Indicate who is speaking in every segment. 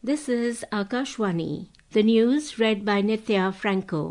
Speaker 1: This is Akashwani. The news read by Nitya Franco.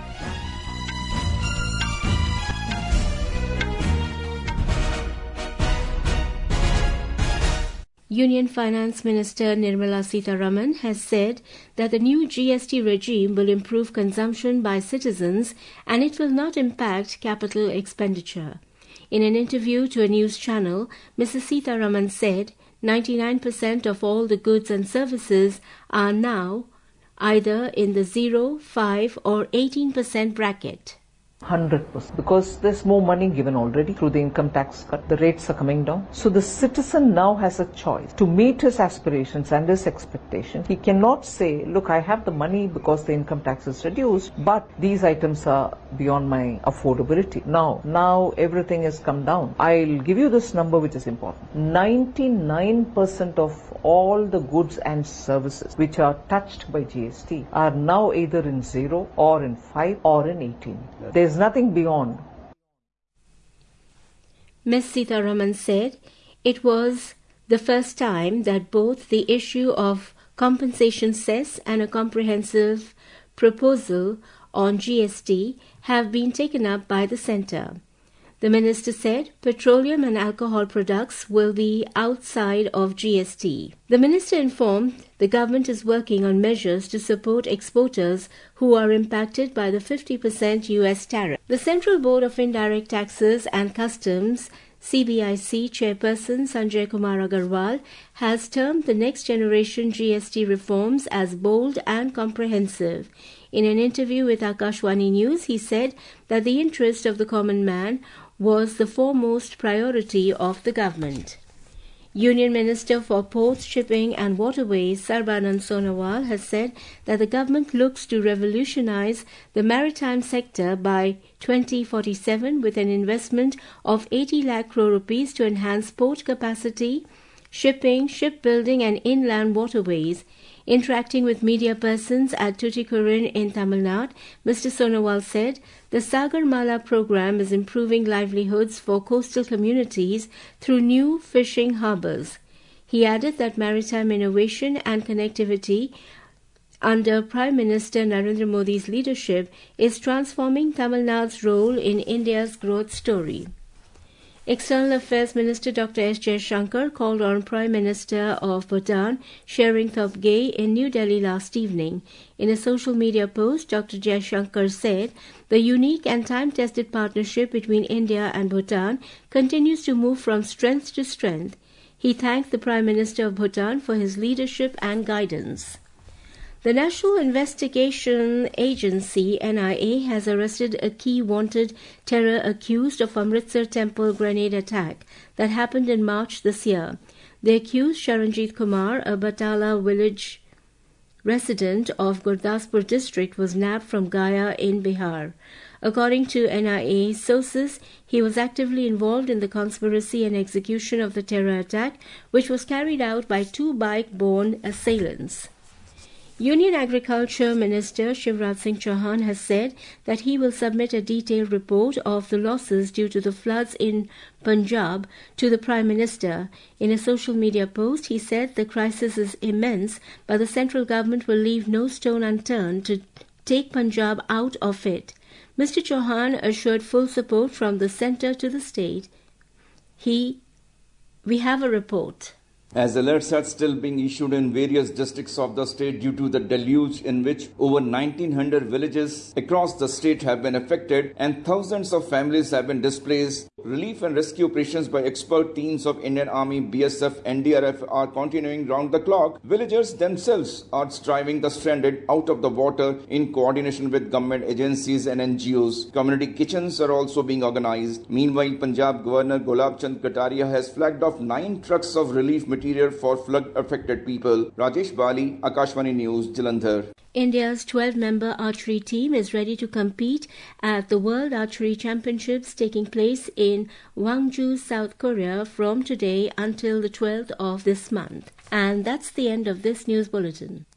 Speaker 1: Union Finance Minister Nirmala Sitharaman has said that the new GST regime will improve consumption by citizens and it will not impact capital expenditure. In an interview to a news channel, Mrs. Sitharaman said 99% of all the goods and services are now either in the 0, 5 or 18% bracket.
Speaker 2: 100%, because there's more money given already through the income tax cut. The rates are coming down. So the citizen now has a choice to meet his aspirations and his expectation. He cannot say, look, I have the money because the income tax is reduced, but these items are beyond my affordability. Now everything has come down. I'll give you this number which is important. 99% of all the goods and services which are touched by GST are now either in 0 or in 5 or in 18. There's nothing beyond.
Speaker 1: Ms. Sitharaman said it was the first time that both the issue of compensation cess and a comprehensive proposal on GST have been taken up by the centre. The minister said petroleum and alcohol products will be outside of GST. The minister informed the government is working on measures to support exporters who are impacted by the 50% US tariff. The Central Board of Indirect Taxes and Customs CBIC chairperson Sanjay Kumar Agarwal has termed the next generation GST reforms as bold and comprehensive. In an interview with Akashwani News, he said that the interest of the common man was the foremost priority of the government. Union Minister for Ports, Shipping and Waterways Sarbanand Sonowal has said that the government looks to revolutionize the maritime sector by 2047 with an investment of 80 lakh crore rupees to enhance port capacity, shipping, shipbuilding and inland waterways. Interacting with media persons at Tuticorin in Tamil Nadu, Mr. Sonowal said the Sagarmala program is improving livelihoods for coastal communities through new fishing harbours. He added that maritime innovation and connectivity under Prime Minister Narendra Modi's leadership is transforming Tamil Nadu's role in India's growth story. External Affairs Minister Dr. S. Jaishankar called on Prime Minister of Bhutan, Shering Tobgay, in New Delhi last evening. In a social media post, Dr. Jaishankar said the unique and time-tested partnership between India and Bhutan continues to move from strength to strength. He thanked the Prime Minister of Bhutan for his leadership and guidance. The National Investigation Agency NIA has arrested a key wanted terror accused of Amritsar temple grenade attack that happened in March this year. The accused, Sharanjit Kumar, a Batala village resident of Gurdaspur district, was nabbed from Gaya in Bihar. According to NIA sources, he was actively involved in the conspiracy and execution of the terror attack, which was carried out by two bike-borne assailants. Union Agriculture Minister Shivraj Singh Chauhan has said that he will submit a detailed report of the losses due to the floods in Punjab to the Prime Minister. In a social media post, he said the crisis is immense, but the central government will leave no stone unturned to take Punjab out of it. Mr. Chauhan assured full support from the centre to the state. We have a report.
Speaker 3: As alerts are still being issued in various districts of the state due to the deluge in which over 1900 villages across the state have been affected and thousands of families have been displaced, relief and rescue operations by expert teams of Indian Army, BSF, NDRF are continuing round the clock. Villagers themselves are driving the stranded out of the water in coordination with government agencies and NGOs. Community kitchens are also being organized. Meanwhile, Punjab Governor Gulab Chand Kataria has flagged off 9 trucks of relief material for flood-affected people. Rajesh Bali, Akashwani News, Jalandhar.
Speaker 1: India's 12-member archery team is ready to compete at the World Archery Championships taking place in Gwangju, South Korea from today until the 12th of this month. And that's the end of this news bulletin.